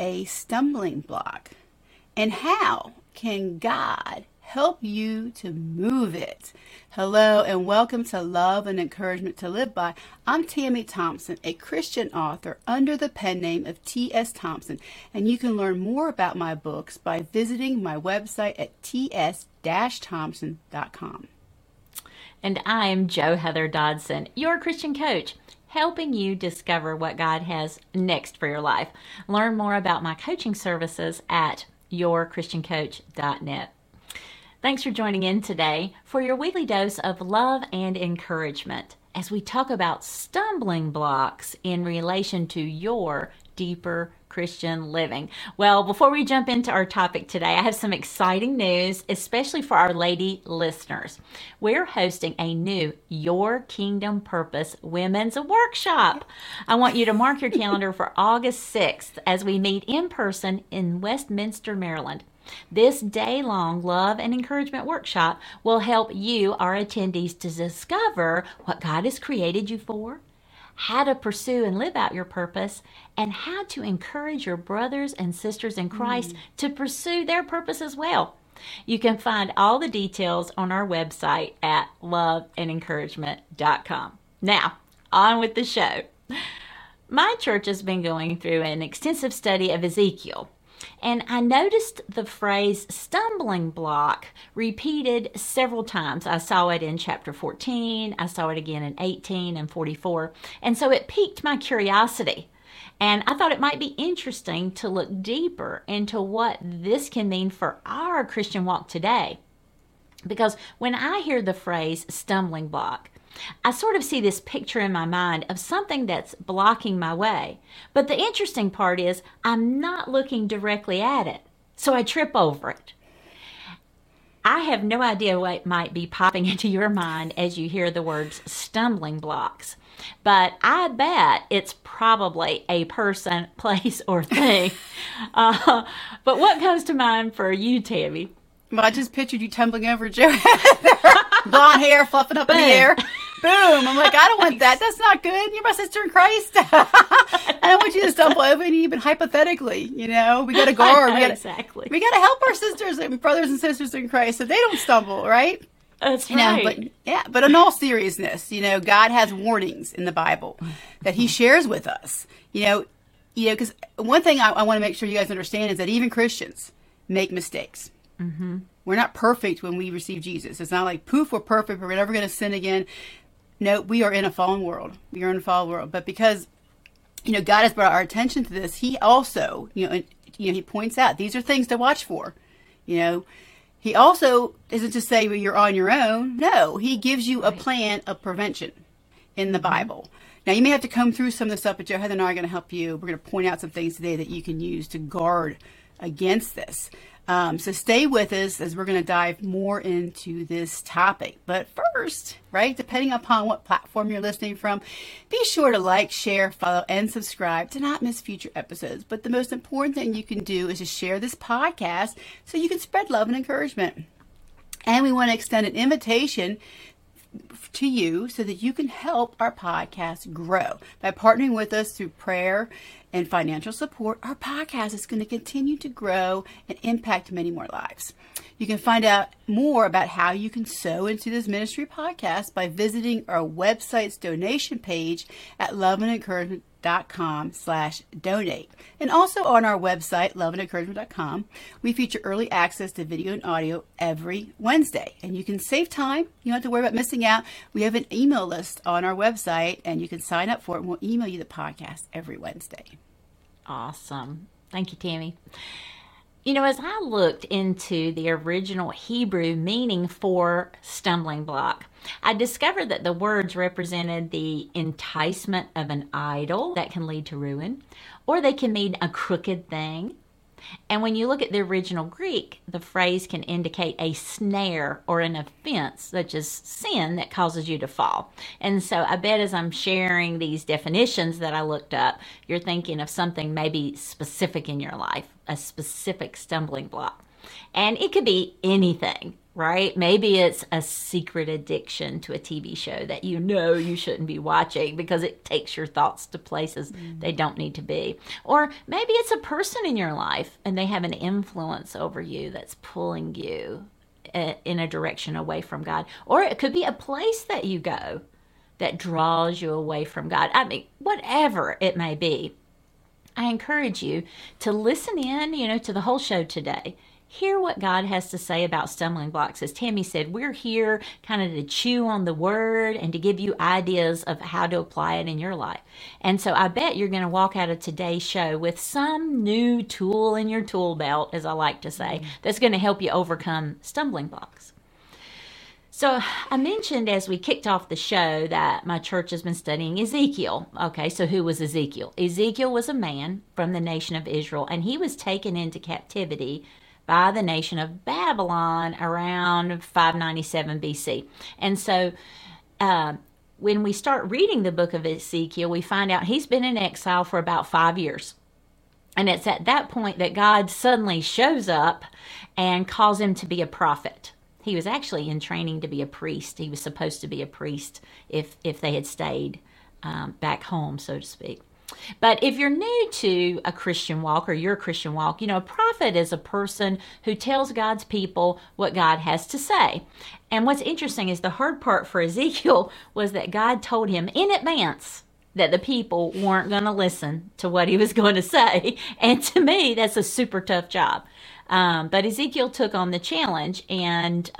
a stumbling block? And how can God help you to move it? Hello and welcome to Love and Encouragement to Live By. I'm Tammy Thompson, a Christian author under the pen name of T.S. Thompson, and you can learn more about my books by visiting my website at ts-thompson.com. And I'm Jo Heather Dodson, your Christian coach, helping you discover what God has next for your life. Learn more about my coaching services at yourchristiancoach.net. Thanks for joining in today for your weekly dose of love and encouragement as we talk about stumbling blocks in relation to your deeper Christian living. Well, before we jump into our topic today, I have some exciting news, especially for our lady listeners. We're hosting a new Your Kingdom Purpose Women's Workshop. I want you to mark your calendar for August 6th as we meet in person in Westminster, Maryland. This day-long love and encouragement workshop will help you, our attendees, to discover what God has created you for, how to pursue and live out your purpose, and how to encourage your brothers and sisters in Christ to pursue their purpose as well. You can find all the details on our website at loveandencouragement.com. Now, on with the show. My church has been going through an extensive study of Ezekiel, and I noticed the phrase stumbling block repeated several times. I saw it in chapter 14, I saw it again in 18 and 44, and so it piqued my curiosity. And I thought it might be interesting to look deeper into what this can mean for our Christian walk today. Because when I hear the phrase stumbling block, I sort of see this picture in my mind of something that's blocking my way. But the interesting part is I'm not looking directly at it, so I trip over it. I have no idea what might be popping into your mind as you hear the words stumbling blocks, but I bet it's probably a person, place, or thing. But what comes to mind for you, Tammy? Well, I just pictured you tumbling over Jo blonde hair fluffing up in the air. Boom. I'm like, I don't want that. That's not good. You're my sister in Christ. I don't want you to stumble over and even hypothetically, we got to guard. Exactly. We got to help our sisters and brothers and sisters in Christ so they don't stumble, right? That's right. But in all seriousness, God has warnings in the Bible that he shares with us, because one thing I want to make sure you guys understand is that even Christians make mistakes. Mm-hmm. We're not perfect when we receive Jesus. It's not like, poof, we're perfect. We're never going to sin again. No, we are in a fallen world. We are in a fallen world. But because, God has brought our attention to this, he also, he points out these are things to watch for. He also doesn't just say, well, you're on your own. No, he gives you a plan of prevention in the Bible. Now, you may have to comb through some of the stuff, but Jo Heather and I are going to help you. We're going to point out some things today that you can use to guard against this. So stay with us as we're going to dive more into this topic. But first, right, depending upon what platform you're listening from, be sure to like, share, follow, and subscribe to not miss future episodes. But the most important thing you can do is to share this podcast so you can spread love and encouragement. And we want to extend an invitation to you so that you can help our podcast grow. By partnering with us through prayer and financial support, our podcast is going to continue to grow and impact many more lives. You can find out more about how you can sow into this ministry podcast by visiting our website's donation page at loveandencouragement.com/donate. And also on our website, loveandencouragement.com, we feature early access to video and audio every Wednesday. And you can save time. You don't have to worry about missing out. We have an email list on our website, and you can sign up for it, and we'll email you the podcast every Wednesday. Awesome. Thank you, Tammy. As I looked into the original Hebrew meaning for stumbling block, I discovered that the words represented the enticement of an idol that can lead to ruin, or they can mean a crooked thing. And when you look at the original Greek, the phrase can indicate a snare or an offense, such as sin, that causes you to fall. And so I bet as I'm sharing these definitions that I looked up, you're thinking of something maybe specific in your life, a specific stumbling block. And it could be anything, right? Maybe it's a secret addiction to a TV show that you know you shouldn't be watching because it takes your thoughts to places they don't need to be. Or maybe it's a person in your life and they have an influence over you that's pulling you in a direction away from God. Or it could be a place that you go that draws you away from God. I mean, whatever it may be, I encourage you to listen in, to the whole show today. Hear what God has to say about stumbling blocks. As Tammy said, we're here kind of to chew on the word and to give you ideas of how to apply it in your life. And so I bet you're going to walk out of today's show with some new tool in your tool belt, as I like to say, that's going to help you overcome stumbling blocks. So I mentioned as we kicked off the show that my church has been studying Ezekiel. Okay, so who was Ezekiel? Ezekiel was a man from the nation of Israel, and he was taken into captivity by the nation of Babylon around 597 BC. And so when we start reading the book of Ezekiel, we find out he's been in exile for about 5 years. And it's at that point that God suddenly shows up and calls him to be a prophet. He was actually in training to be a priest. He was supposed to be a priest if they had stayed back home, so to speak. But if you're new to a Christian walk or your Christian walk, a prophet is a person who tells God's people what God has to say. And what's interesting is the hard part for Ezekiel was that God told him in advance that the people weren't going to listen to what he was going to say. And to me, that's a super tough job. But Ezekiel took on the challenge, and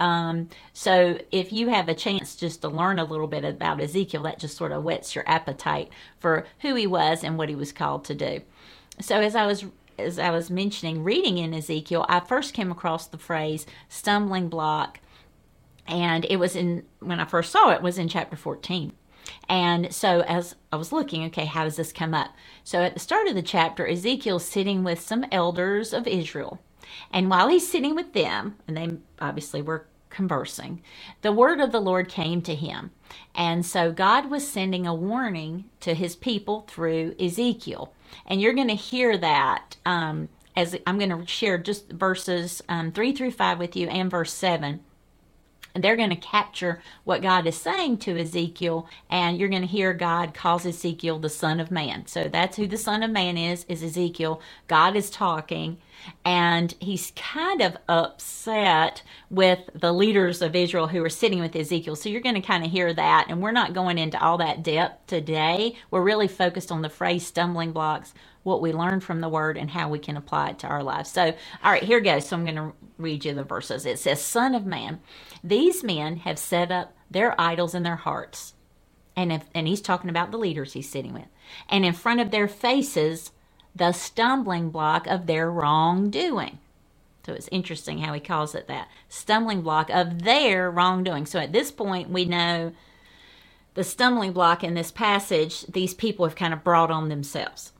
so if you have a chance just to learn a little bit about Ezekiel, that just sort of whets your appetite for who he was and what he was called to do. So as I was mentioning, reading in Ezekiel, I first came across the phrase stumbling block, and it was when I first saw it was in chapter 14. And so as I was looking, okay, how does this come up? So at the start of the chapter, Ezekiel's sitting with some elders of Israel. And while he's sitting with them, and they obviously were conversing, the word of the Lord came to him. And so God was sending a warning to his people through Ezekiel. And you're going to hear that as I'm going to share just verses 3 through 5 with you and verse 7. And they're going to capture what God is saying to Ezekiel, and you're going to hear God calls Ezekiel the Son of Man. So that's who the Son of Man is Ezekiel. God is talking, and he's kind of upset with the leaders of Israel who are sitting with Ezekiel. So you're going to kind of hear that, and we're not going into all that depth today. We're really focused on the phrase stumbling blocks, what we learned from the word, and how we can apply it to our lives. So, all right, here goes. So I'm going to read you the verses. It says, Son of man, these men have set up their idols in their hearts. And he's talking about the leaders he's sitting with. And in front of their faces, the stumbling block of their wrongdoing. So it's interesting how he calls it that. Stumbling block of their wrongdoing. So at this point, we know the stumbling block in this passage, these people have kind of brought on themselves.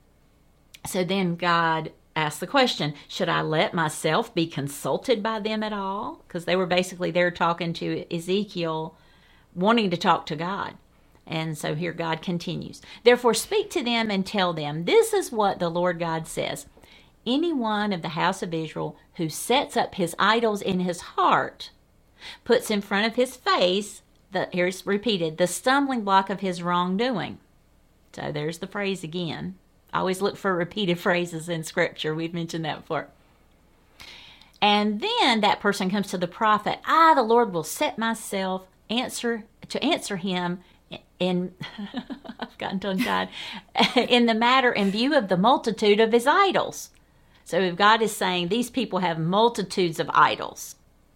So then God asked the question, should I let myself be consulted by them at all? Because they were basically there talking to Ezekiel, wanting to talk to God. And so here God continues. Therefore speak to them and tell them, this is what the Lord God says. Any one of the house of Israel who sets up his idols in his heart, puts in front of his face, here's repeated, the stumbling block of his wrongdoing. So there's the phrase again. I always look for repeated phrases in Scripture. We've mentioned that before. And then that person comes to the prophet. The Lord will set myself to answer him in, I've gotten tongue-tied, in the matter in view of the multitude of his idols. So if God is saying these people have multitudes of idols,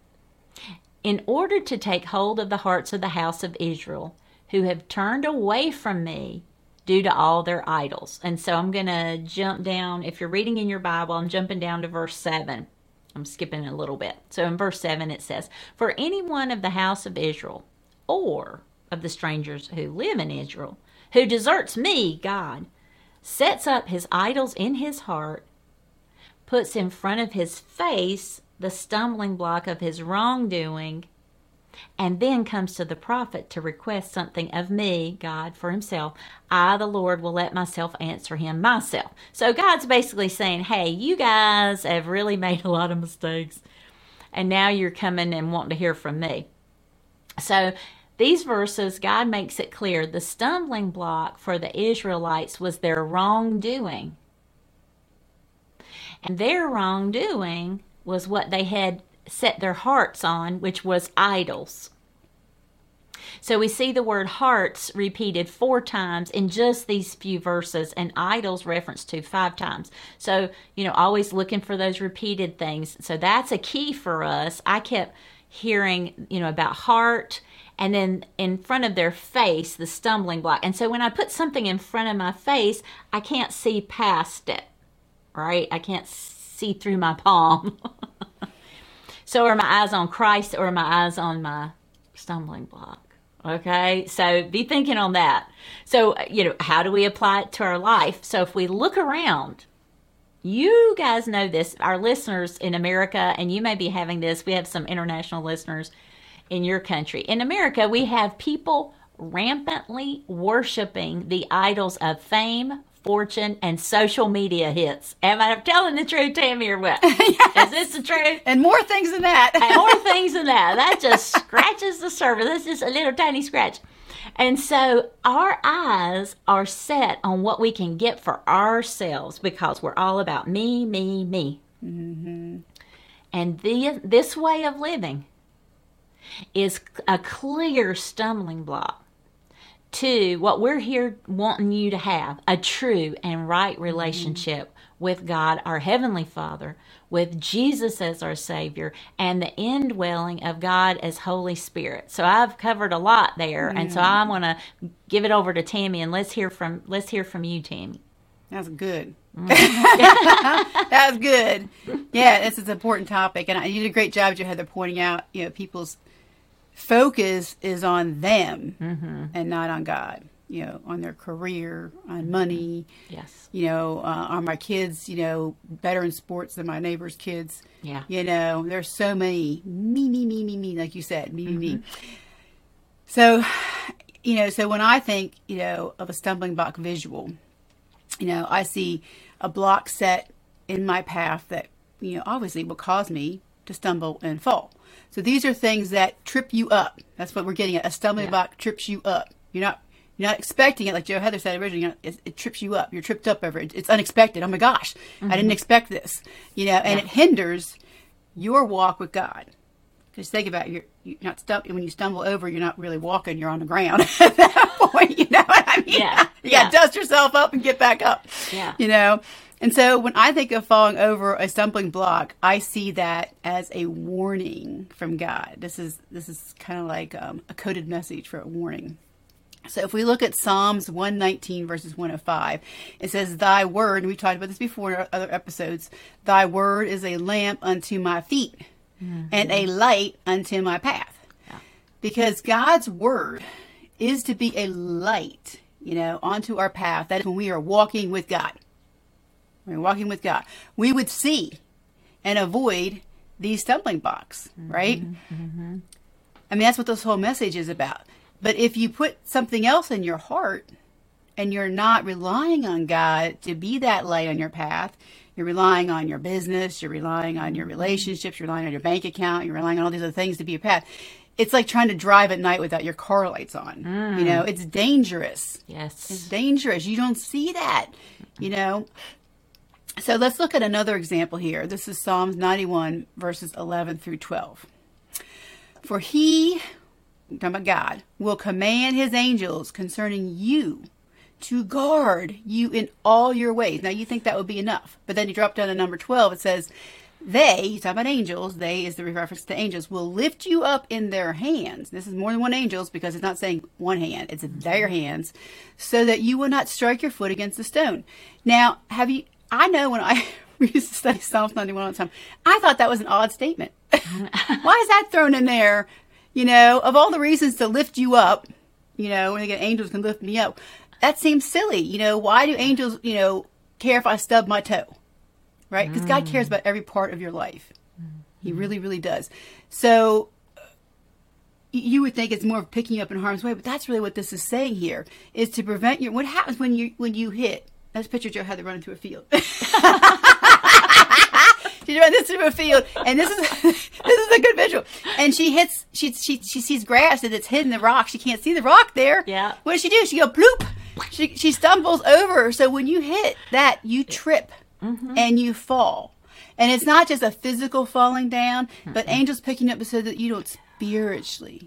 in order to take hold of the hearts of the house of Israel, who have turned away from me, due to all their idols. And so I'm going to jump down. If you're reading in your Bible, I'm jumping down to verse 7. I'm skipping a little bit. So in verse 7 it says, For any one of the house of Israel, or of the strangers who live in Israel, who deserts me, God, sets up his idols in his heart, puts in front of his face the stumbling block of his wrongdoing, and then comes to the prophet to request something of me, God, for himself, I, the Lord, will let myself answer him myself. So God's basically saying, hey, you guys have really made a lot of mistakes. and now you're coming and wanting to hear from me. So these verses, God makes it clear the stumbling block for the Israelites was their wrongdoing. And their wrongdoing was what they had set their hearts on, which was idols. So we see the word hearts repeated 4 times in just these few verses, and idols referenced to 5 times. So, always looking for those repeated things. So that's a key for us. I kept hearing, about heart, and then in front of their face, the stumbling block. And so when I put something in front of my face, I can't see past it, right? I can't see through my palm. So are my eyes on Christ, or are my eyes on my stumbling block? Okay, so be thinking on that. So, how do we apply it to our life? So if we look around, you guys know this, our listeners in America, and you may be having this, we have some international listeners in your country. In America, we have people rampantly worshiping the idols of fame, fortune, and social media hits. Am I telling the truth, Tammy, or what? Yes. Is this the truth? And more things than that. And more things than that. That just scratches the surface. That's just a little tiny scratch. And so our eyes are set on what we can get for ourselves, because we're all about me, me, me. Mm-hmm. And this way of living is a clear stumbling block to what we're here wanting you to have, a true and right relationship with God, our Heavenly Father, with Jesus as our Savior, and the indwelling of God as Holy Spirit. So I've covered a lot there, and so I'm going to give it over to Tammy, and let's hear from you, Tammy. That's good. That was good. Yeah, this is an important topic, and you did a great job, Heather, pointing out, people's focus is on them and not on God, on their career, on money. Yes. Are my kids, better in sports than my neighbor's kids? Yeah. There's so many me, like you said, me. So, so when I think, of a stumbling block visual, I see a block set in my path that, obviously will cause me to stumble and fall. So these are things that trip you up. That's what we're getting at. A stumbling block trips you up. You're not expecting it, like Joe Heather said originally. It trips you up. You're tripped up over it. It's unexpected. Oh my gosh, I didn't expect this. And it hinders your walk with God. Because think about it, you're not when you stumble over, you're not really walking. You're on the ground at that point. You know what I mean? Yeah. You got to dust yourself up and get back up. Yeah. And so when I think of falling over a stumbling block, I see that as a warning from God. This is kind of like a coded message for a warning. So if we look at Psalms 119 verses 105, it says, "Thy word," and we talked about this before in other episodes, "Thy word is a lamp unto my feet and a light unto my path." Yeah. Because God's word is to be a light, onto our path. That is when we are walking with God. When we're walking with God, we would see and avoid these stumbling blocks, right? Mm-hmm. I mean, that's what this whole message is about. But if you put something else in your heart and you're not relying on God to be that light on your path, you're relying on your business, you're relying on your relationships, you're relying on your bank account, you're relying on all these other things to be your path. It's like trying to drive at night without your car lights on. It's dangerous. Yes. It's dangerous. You don't see that, So let's look at another example here. This is Psalms 91, verses 11 through 12. "For he," talking about God, "will command his angels concerning you to guard you in all your ways." Now you think that would be enough. But then you drop down to number 12. It says, "They," talking about angels, they is the reference to angels, "will lift you up in their hands." This is more than one angels, because it's not saying one hand. It's their hands, "so that you will not strike your foot against a stone." Now, I know when we used to study Psalms 91 all the time, I thought that was an odd statement. Why is that thrown in there? Of all the reasons to lift you up, when again, angels can lift me up, that seems silly. Why do angels, care if I stub my toe? Right? Because God cares about every part of your life. He really, really does. So you would think it's more of picking you up in harm's way, but that's really what this is saying here, is to prevent what happens when you hit. Let's picture Joe Heather running through a field. She's running this through a field, and this is this is a good visual. And she hits. She sees grass and it's hidden the rock. She can't see the rock there. Yeah. What does she do? She go bloop. She stumbles over. So when you hit that, you trip and you fall. And it's not just a physical falling down, but angels picking up so that you don't spiritually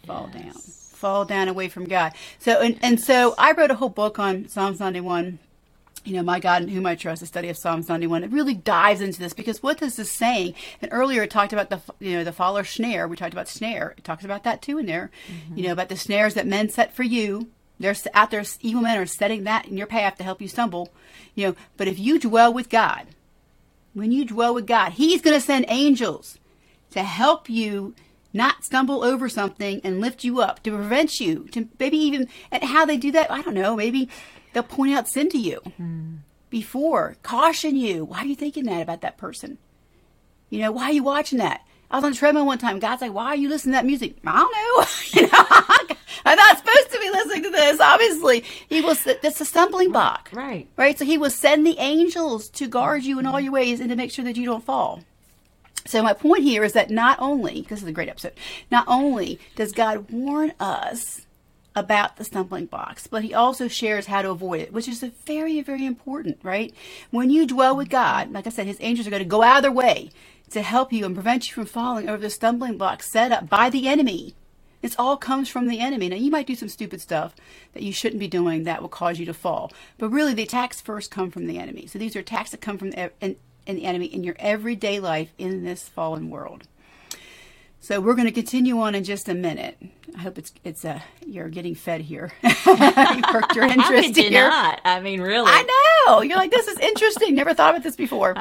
fall down away from God. So and so I wrote a whole book on Psalms 91. My God in whom I trust, the study of Psalms 91. It really dives into this because what this is saying, and earlier it talked about the fall or snare. We talked about snare. It talks about that too in there. About the snares that men set for you. They're out there, evil men are setting that in your path to help you stumble. But if you dwell with God, when you dwell with God, He's going to send angels to help you not stumble over something and lift you up, to prevent you, to maybe even, and how they do that, I don't know, maybe they'll point out sin to you before, caution you. Why are you thinking that about that person? Why are you watching that? I was on the treadmill one time. God's like, why are you listening to that music? I don't know. I'm not supposed to be listening to this. Obviously, that's a stumbling block. Right. So He will send the angels to guard you in all your ways and to make sure that you don't fall. So my point here is that not only, this is a great episode, not only does God warn us about the stumbling blocks, but He also shares how to avoid it, which is very, very important, right? When you dwell with God, like I said, His angels are going to go out of their way to help you and prevent you from falling over the stumbling blocks set up by the enemy. This all comes from the enemy. Now, you might do some stupid stuff that you shouldn't be doing that will cause you to fall. But really, the attacks first come from the enemy. So these are attacks that come from the enemy in your everyday life in this fallen world. So we're going to continue on in just a minute. I hope it's you're getting fed here. You perked your interest How could you here. not? I mean, really. I know. You're like, this is interesting. Never thought about this before.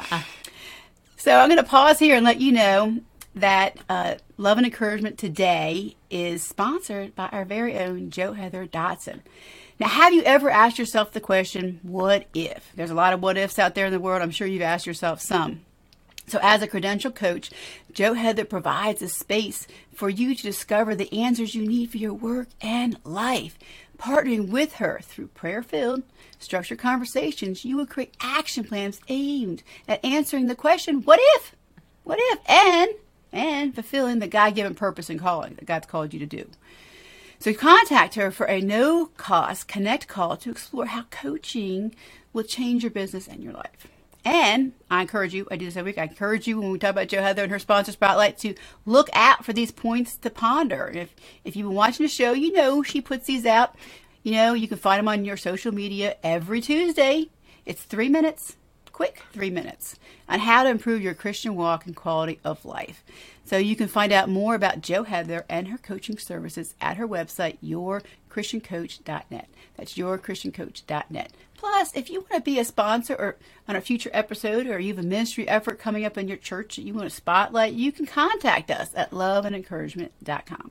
So I'm going to pause here and let you know that Love and Encouragement today is sponsored by our very own Jo Heather Dotson. Now, have you ever asked yourself the question, what if? There's a lot of what ifs out there in the world. I'm sure you've asked yourself some. So as a credentialed coach, Jo Heather provides a space for you to discover the answers you need for your work and life. Partnering with her through prayer-filled, structured conversations, you will create action plans aimed at answering the question, what if? What if? And fulfilling the God-given purpose and calling that God's called you to do. So contact her for a no-cost connect call to explore how coaching will change your business and your life. And I encourage you, I do this every week, I encourage you when we talk about Jo Heather and her sponsor Spotlight to look out for these points to ponder. If you've been watching the show, she puts these out. You can find them on your social media every Tuesday. It's 3 minutes, quick 3 minutes, on how to improve your Christian walk and quality of life. So you can find out more about Jo Heather and her coaching services at her website, yourchristiancoach.net. That's yourchristiancoach.net. Plus, if you want to be a sponsor or on a future episode, or you have a ministry effort coming up in your church that you want to spotlight, you can contact us at loveandencouragement.com.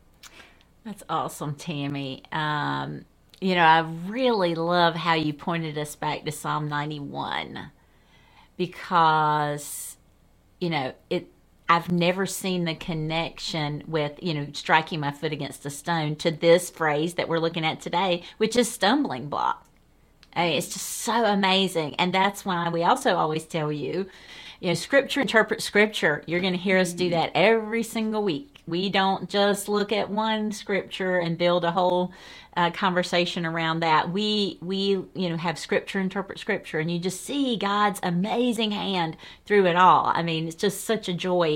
That's awesome, Tammy. I really love how you pointed us back to Psalm 91 because, I've never seen the connection with, striking my foot against a stone to this phrase that we're looking at today, which is stumbling block. I mean, it's just so amazing. And that's why we also always tell you, Scripture interprets Scripture. You're going to hear us do that every single week. We don't just look at one Scripture and build a whole conversation around that. We have Scripture interpret Scripture, and you just see God's amazing hand through it all. I mean, it's just such a joy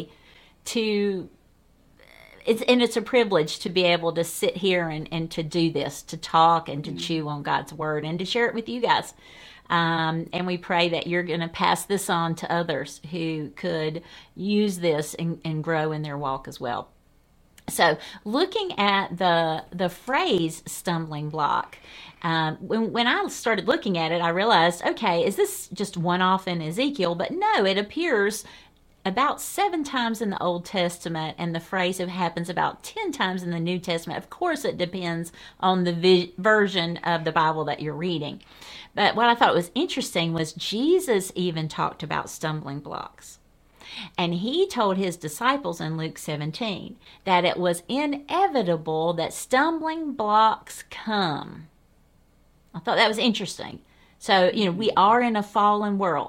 it's a privilege to be able to sit here and to do this, to talk and to chew on God's Word and to share it with you guys. And we pray that you're going to pass this on to others who could use this and grow in their walk as well. So looking at the phrase stumbling block, when I started looking at it, I realized, okay, is this just one-off in Ezekiel? But no, it appears about 7 times in the Old Testament, and the phrase happens about 10 times in the New Testament. Of course, it depends on the version of the Bible that you're reading. But what I thought was interesting was Jesus even talked about stumbling blocks. And he told his disciples in Luke 17 that it was inevitable that stumbling blocks come. I thought that was interesting. So, we are in a fallen world.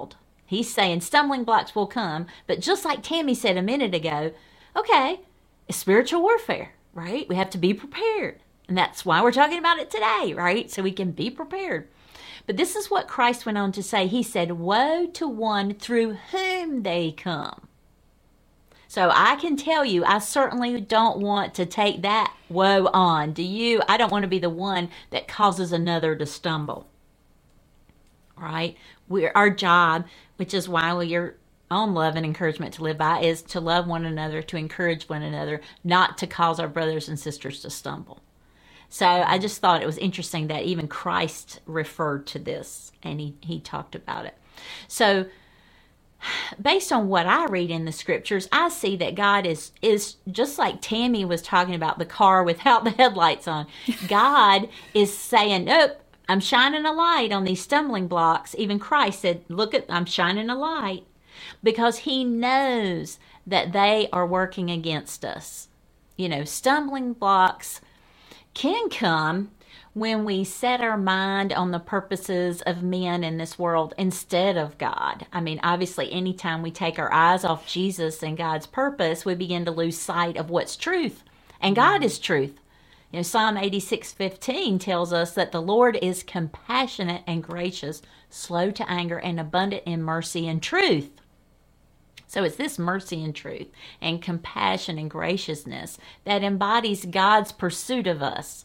He's saying stumbling blocks will come, but just like Tammy said a minute ago, okay, it's spiritual warfare, right? We have to be prepared. And that's why we're talking about it today, right? So we can be prepared. But this is what Christ went on to say. He said, woe to one through whom they come. So I can tell you, I certainly don't want to take that woe on. Do you? I don't want to be the one that causes another to stumble. Right? Our job, which is why we're on love and encouragement to live by, is to love one another, to encourage one another, not to cause our brothers and sisters to stumble. So I just thought it was interesting that even Christ referred to this, and he talked about it. So based on what I read in the scriptures, I see that God is just like Tammy was talking about the car without the headlights on. God is saying, nope, I'm shining a light on these stumbling blocks. Even Christ said, look, I'm shining a light, because he knows that they are working against us. Stumbling blocks can come when we set our mind on the purposes of men in this world instead of God. I mean, obviously, anytime we take our eyes off Jesus and God's purpose, we begin to lose sight of what's truth. And God is truth. Psalm 86:15 tells us that the Lord is compassionate and gracious, slow to anger, and abundant in mercy and truth. So it's this mercy and truth and compassion and graciousness that embodies God's pursuit of us.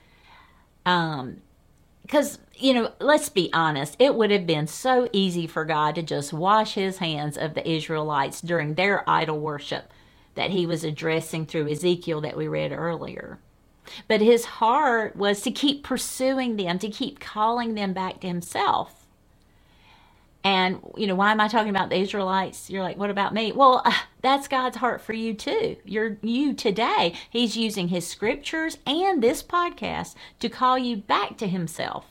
Because, let's be honest, it would have been so easy for God to just wash his hands of the Israelites during their idol worship that he was addressing through Ezekiel that we read earlier. But his heart was to keep pursuing them, to keep calling them back to himself. And, why am I talking about the Israelites? You're like, what about me? Well, that's God's heart for you too. You today. He's using his scriptures and this podcast to call you back to himself.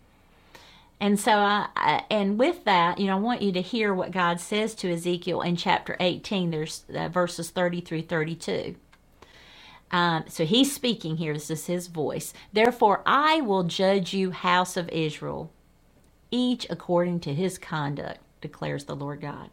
And so, and with that, I want you to hear what God says to Ezekiel in chapter 18. There's verses 30 through 32. So he's speaking here. This is his voice. Therefore, I will judge you, house of Israel, each according to his conduct, declares the Lord God.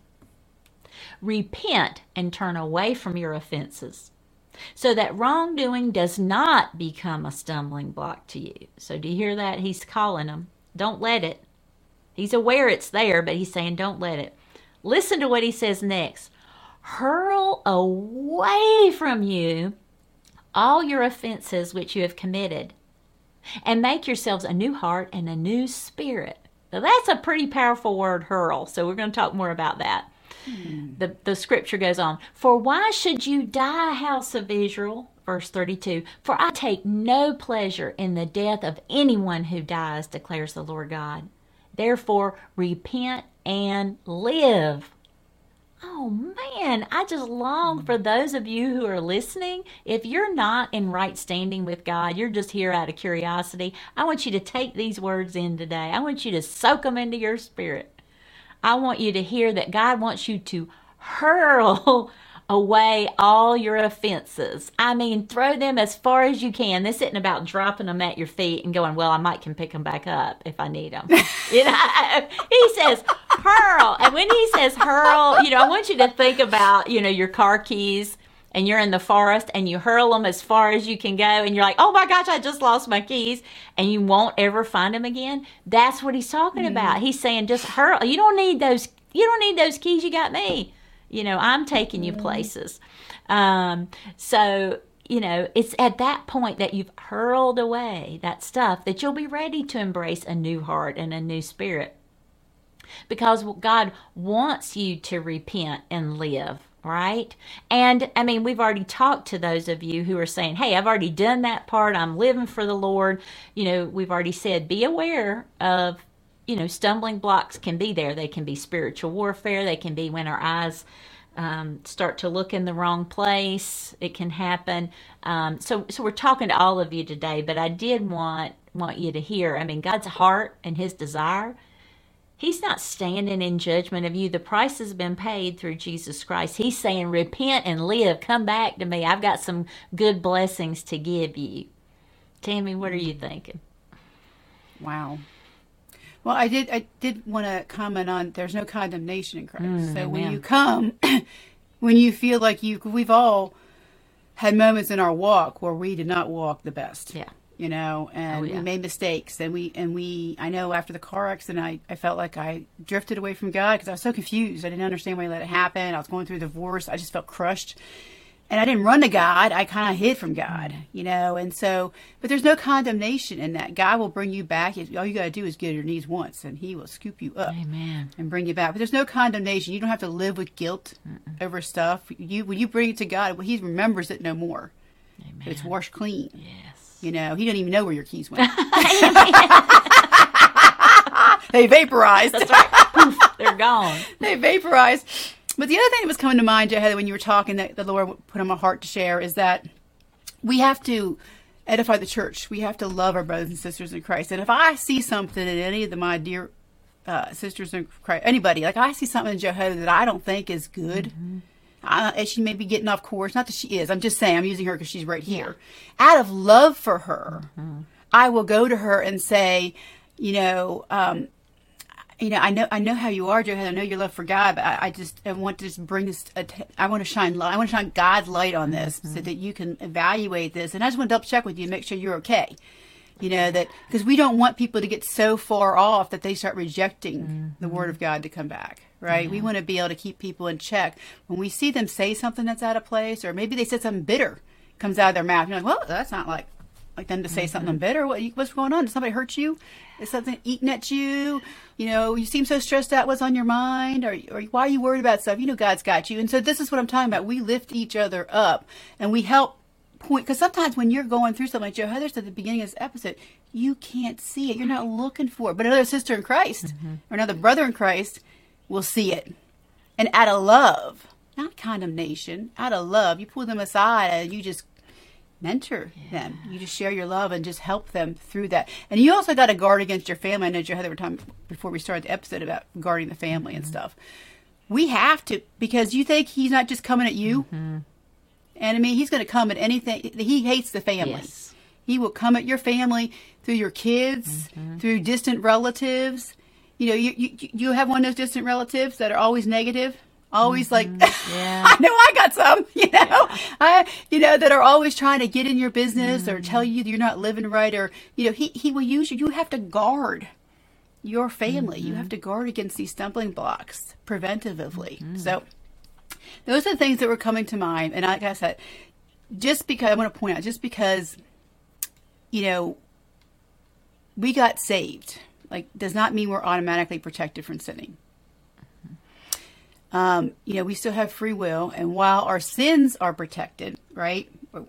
Repent and turn away from your offenses, so that wrongdoing does not become a stumbling block to you. So do you hear that? He's calling them. Don't let it. He's aware it's there, but he's saying don't let it. Listen to what he says next. Hurl away from you all your offenses which you have committed, and make yourselves a new heart and a new spirit. Now that's a pretty powerful word, hurl. So we're going to talk more about that. The scripture goes on. For why should you die, house of Israel? Verse 32. For I take no pleasure in the death of anyone who dies, declares the Lord God. Therefore, repent and live. Oh man, I just long for those of you who are listening. If you're not in right standing with God, you're just here out of curiosity, I want you to take these words in today. I want you to soak them into your spirit. I want you to hear that God wants you to hurl away all your offenses. I mean, throw them as far as you can. This isn't about dropping them at your feet and going, well, I might can pick them back up if I need them. He says hurl. And when he says hurl, I want you to think about, your car keys, and you're in the forest and you hurl them as far as you can go, and you're like, oh my gosh, I just lost my keys, and you won't ever find them again. That's what he's talking about. He's saying just hurl. You don't need those keys. You got me. I'm taking you places. So, it's at that point that you've hurled away that stuff that you'll be ready to embrace a new heart and a new spirit. Because God wants you to repent and live, right? And, we've already talked to those of you who are saying, hey, I've already done that part. I'm living for the Lord. We've already said, be aware of, stumbling blocks can be there. They can be spiritual warfare. They can be when our eyes start to look in the wrong place. It can happen. So we're talking to all of you today, but I did want you to hear, God's heart and his desire. He's not standing in judgment of you. The price has been paid through Jesus Christ. He's saying, repent and live. Come back to me. I've got some good blessings to give you. Tammy, what are you thinking? Wow. Well, I did want to comment on there's no condemnation in Christ. So when amen. you come, when you feel like we've all had moments in our walk where we did not walk the best. Yeah. You know, and yeah. we made mistakes, and I know after the car accident, I felt like I drifted away from God because I was so confused. I didn't understand why He let it happen. I was going through divorce. I just felt crushed. And I didn't run to God. I kind of hid from God, you know, and so, but there's no condemnation in that. God will bring you back. All you got to do is get on your knees once, and He will scoop you up. Amen. And bring you back. But there's no condemnation. You don't have to live with guilt over stuff. When you bring it to God, He remembers it no more. Amen. It's washed clean. Yes. You know, He doesn't even know where your keys went. They vaporized. That's right. Poof, they're gone. They vaporized. But the other thing that was coming to mind, Joe Heather, when you were talking, that the Lord put on my heart to share, is that we have to edify the church. We have to love our brothers and sisters in Christ. And if I see something in any of my dear sisters in Christ, anybody, like I see something in Joe Heather that I don't think is good, and she may be getting off course. Not that she is. I'm just saying, I'm using her because she's right here. Out of love for her, I will go to her and say, I know how you are, Joe Heather. I know your love for God, but I want to just bring this. I want to shine light. I want to shine God's light on this so that you can evaluate this. And I just want to double check with you and make sure you're okay. You know, that because we don't want people to get so far off that they start rejecting the Word of God to come back. Right? We want to be able to keep people in check. When we see them say something that's out of place, or maybe they said something bitter comes out of their mouth, you're like, well, that's not like them to say something bitter. What's going on? Did somebody hurt you? Is something eating at you? You know, you seem so stressed out. What's on your mind? Or why are you worried about stuff? You know, God's got you. And so this is what I'm talking about. We lift each other up and we help point. Because sometimes when you're going through something like Joe Heather said at the beginning of this episode, you can't see it. You're not looking for it. But another sister in Christ or another brother in Christ will see it. And out of love, not condemnation, out of love, you pull them aside and you just mentor them. You just share your love and just help them through that. And you also got to guard against your family. I know Joe Heather were talking before we started the episode about guarding the family and stuff. We have to, because you think He's not just coming at you. Enemy, He's going to come at anything. He hates the family. Yes. He will come at your family through your kids, through distant relatives. You know, you have one of those distant relatives that are always negative. Always like, I know I got some, that are always trying to get in your business or tell you that you're not living right, or, he will use you. You have to guard your family. You have to guard against these stumbling blocks preventatively. So those are the things that were coming to mind. And like I said, just because I want to point out, just because, we got saved, does not mean we're automatically protected from sinning. We still have free will, and while our sins are protected, right?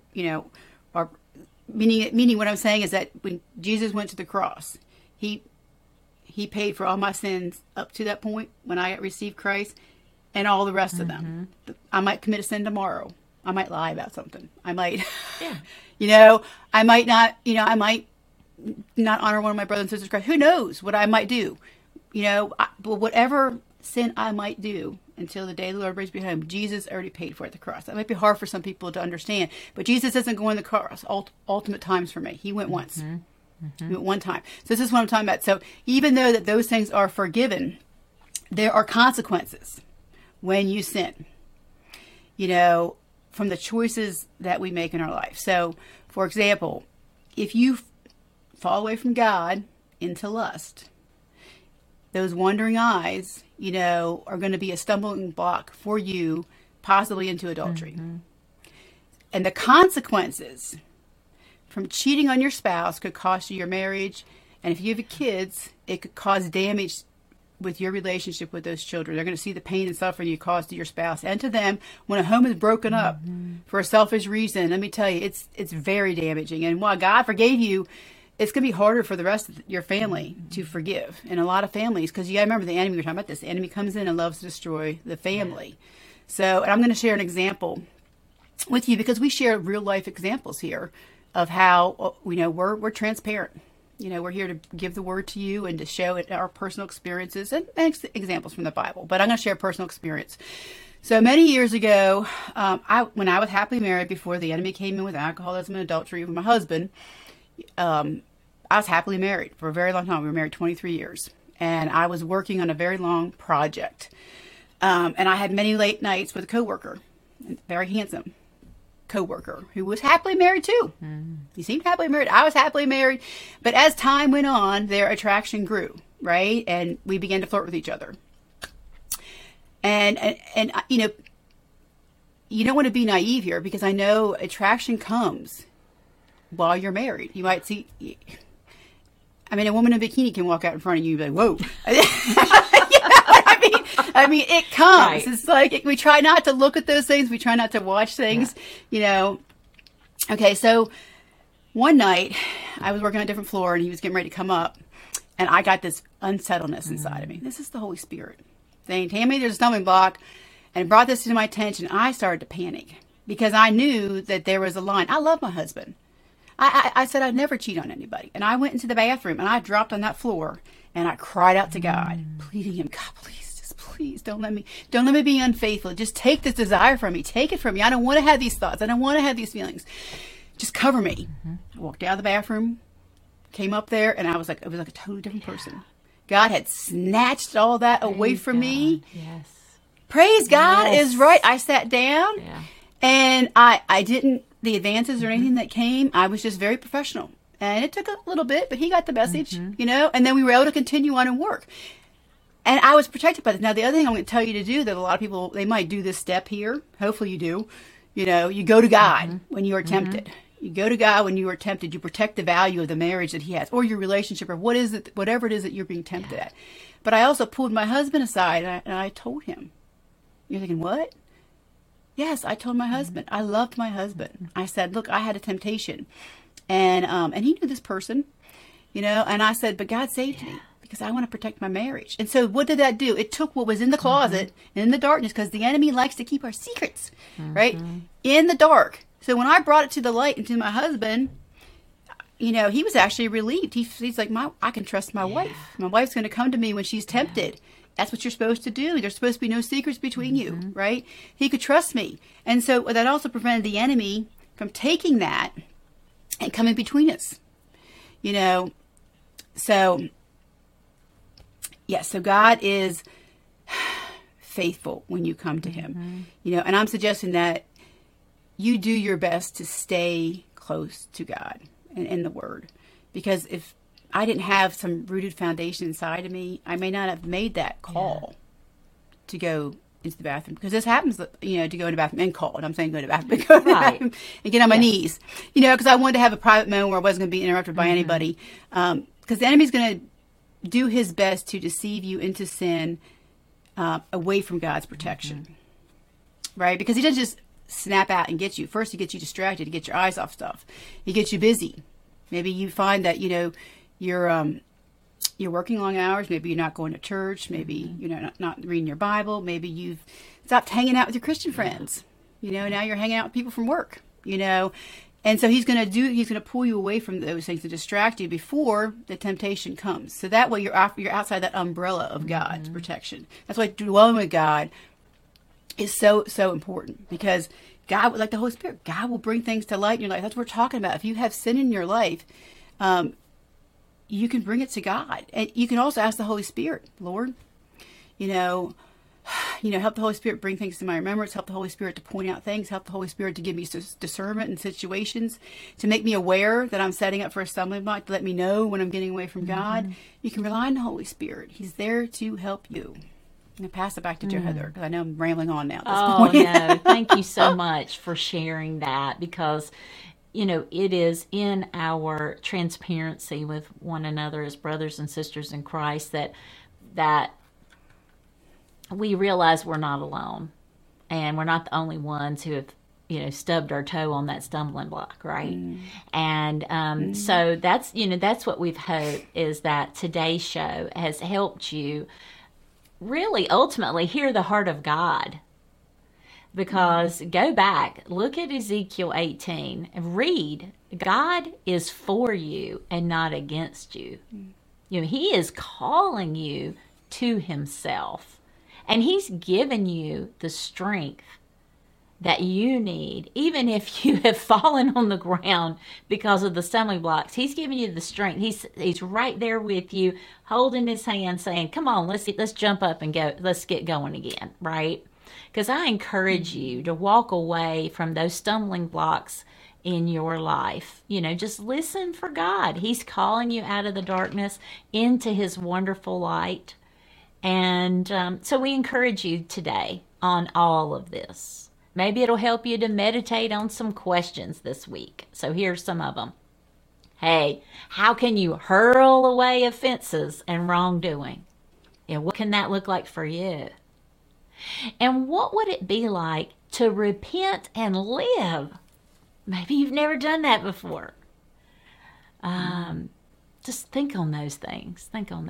Meaning what I'm saying is that when Jesus went to the cross, he paid for all my sins up to that point when I received Christ, and all the rest of them. I might commit a sin tomorrow. I might lie about something. I might, I might not, I might not honor one of my brothers and sisters in Christ. Who knows what I might do? But whatever sin I might do, until the day the Lord brings me home, Jesus already paid for it at the cross. That might be hard for some people to understand, but Jesus doesn't go on the cross ultimate times for me. He went once. He went one time. So this is what I'm talking about. So even though that those things are forgiven, there are consequences when you sin, from the choices that we make in our life. So, for example, if you fall away from God into lust, those wandering eyes, are going to be a stumbling block for you, possibly into adultery. And the consequences from cheating on your spouse could cost you your marriage. And if you have kids, it could cause damage with your relationship with those children. They're going to see the pain and suffering you cause to your spouse and to them when a home is broken up for a selfish reason. Let me tell you, it's very damaging. And while God forgave you, it's going to be harder for the rest of your family to forgive. In a lot of families, because you got to remember the enemy, we're talking about this, the enemy comes in and loves to destroy the family. So, and I'm going to share an example with you because we share real life examples here of how, we're transparent. We're here to give the word to you and to show it our personal experiences and examples from the Bible. But I'm going to share a personal experience. So many years ago, when I was happily married before the enemy came in with alcoholism and adultery with my husband, I was happily married for a very long time. We were married 23 years. and I was working on a very long project. And I had many late nights with a coworker, a very handsome coworker who was happily married too. He seemed happily married. I was happily married. But as time went on, their attraction grew, right? And we began to flirt with each other. And you know, you don't want to be naive here, because I know attraction comes while you're married. You might see, I mean, a woman in a bikini can walk out in front of you and be like, whoa. I mean, it comes. Right. It's like, we try not to look at those things. We try not to watch things, you know. Okay, so one night I was working on a different floor and he was getting ready to come up, and I got this unsettledness inside of me. This is the Holy Spirit saying, Tammy, there's a stumbling block, and it brought this to my attention. I started to panic because I knew that there was a line. I love my husband. I said I'd never cheat on anybody. And I went into the bathroom and I dropped on that floor and I cried out to God, pleading him, God, please don't let me be unfaithful. Just take this desire from me. Take it from me. I don't want to have these thoughts. I don't want to have these feelings. Just cover me. I walked out of the bathroom, came up there, and I was like, it was like a totally different person. God had snatched all that away from me. Yes. Praise God is right. I sat down and I didn't, the advances or anything that came, I was just very professional. And it took a little bit, but he got the message, you know, and then we were able to continue on and work. And I was protected by this. Now, the other thing I'm going to tell you to do that a lot of people, they might do this step here. Hopefully you do. You know, you go to God when you are tempted. You go to God when you are tempted. You protect the value of the marriage that he has, or your relationship, or whatever it is that you're being tempted at. But I also pulled my husband aside and I told him. You're thinking, what? Yes, I told my husband. I loved my husband. I said, look, I had a temptation. And he knew this person, you know, and I said, but God saved me because I want to protect my marriage. And so what did that do? It took what was in the closet and in the darkness, because the enemy likes to keep our secrets, right? In the dark. So when I brought it to the light and to my husband, you know, he was actually relieved. He's like, I can trust my wife. My wife's going to come to me when she's tempted. That's what you're supposed to do. There's supposed to be no secrets between you, right? He could trust me. And so that also prevented the enemy from taking that and coming between us, you know. So, so God is faithful when you come to him, you know, and I'm suggesting that you do your best to stay close to God and in the Word, because if I didn't have some rooted foundation inside of me, I may not have made that call to go into the bathroom, because this happens, you know, to go in the bathroom and call. And I'm saying go to the bathroom, go to the bathroom and get on my knees, you know, because I wanted to have a private moment where I wasn't going to be interrupted by anybody, because the enemy's going to do his best to deceive you into sin, away from God's protection, right? Because he doesn't just snap out and get you. First, he gets you distracted, he gets your eyes off stuff, he gets you busy. Maybe you find that, you know, you're working long hours. Maybe you're not going to church. Maybe you're not reading your Bible. Maybe you've stopped hanging out with your Christian friends. You know, now you're hanging out with people from work, you know. And so he's going to pull you away from those things to distract you before the temptation comes. So that way you're outside that umbrella of God's protection. That's why dwelling with God is so, so important, because God, like the Holy Spirit, God will bring things to light in your life. That's what we're talking about. If you have sin in your life, you can bring it to God. And you can also ask the Holy Spirit, Lord, help the Holy Spirit bring things to my remembrance, help the Holy Spirit to point out things, help the Holy Spirit to give me discernment in situations, to make me aware that I'm setting up for a stumbling block, to let me know when I'm getting away from God. You can rely on the Holy Spirit. He's there to help you. I'm going to pass it back to Joe Heather, because I know I'm rambling on now at this point. No, thank you so much for sharing that, because you know, it is in our transparency with one another as brothers and sisters in Christ that we realize we're not alone, and we're not the only ones who have, you know, stubbed our toe on that stumbling block, right? And so that's what we've hoped, is that today's show has helped you really ultimately hear the heart of God. Because go back, look at Ezekiel 18, and read, God is for you and not against you. You know, he is calling you to himself, and he's given you the strength that you need, even if you have fallen on the ground because of the stumbling blocks. He's giving you the strength. He's right there with you, holding his hand, saying, "Come on, let's jump up and go. Let's get going again." Right? Because I encourage you to walk away from those stumbling blocks in your life. Just listen for God. He's calling you out of the darkness into his wonderful light. And so we encourage you today on all of this. Maybe it'll help you to meditate on some questions this week. So here's some of them. Hey, how can you hurl away offenses and wrongdoing? What can that look like for you? And what would it be like to repent and live? Maybe you've never done that before. Just think on those things.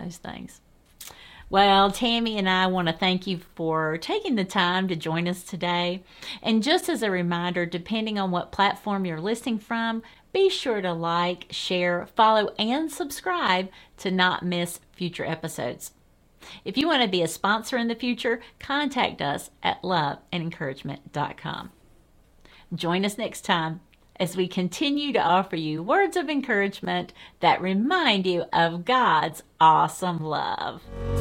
Well, Tammy and I want to thank you for taking the time to join us today. And just as a reminder, depending on what platform you're listening from, be sure to like, share, follow, and subscribe to not miss future episodes. If you want to be a sponsor in the future, contact us at loveandencouragement.com. Join us next time as we continue to offer you words of encouragement that remind you of God's awesome love.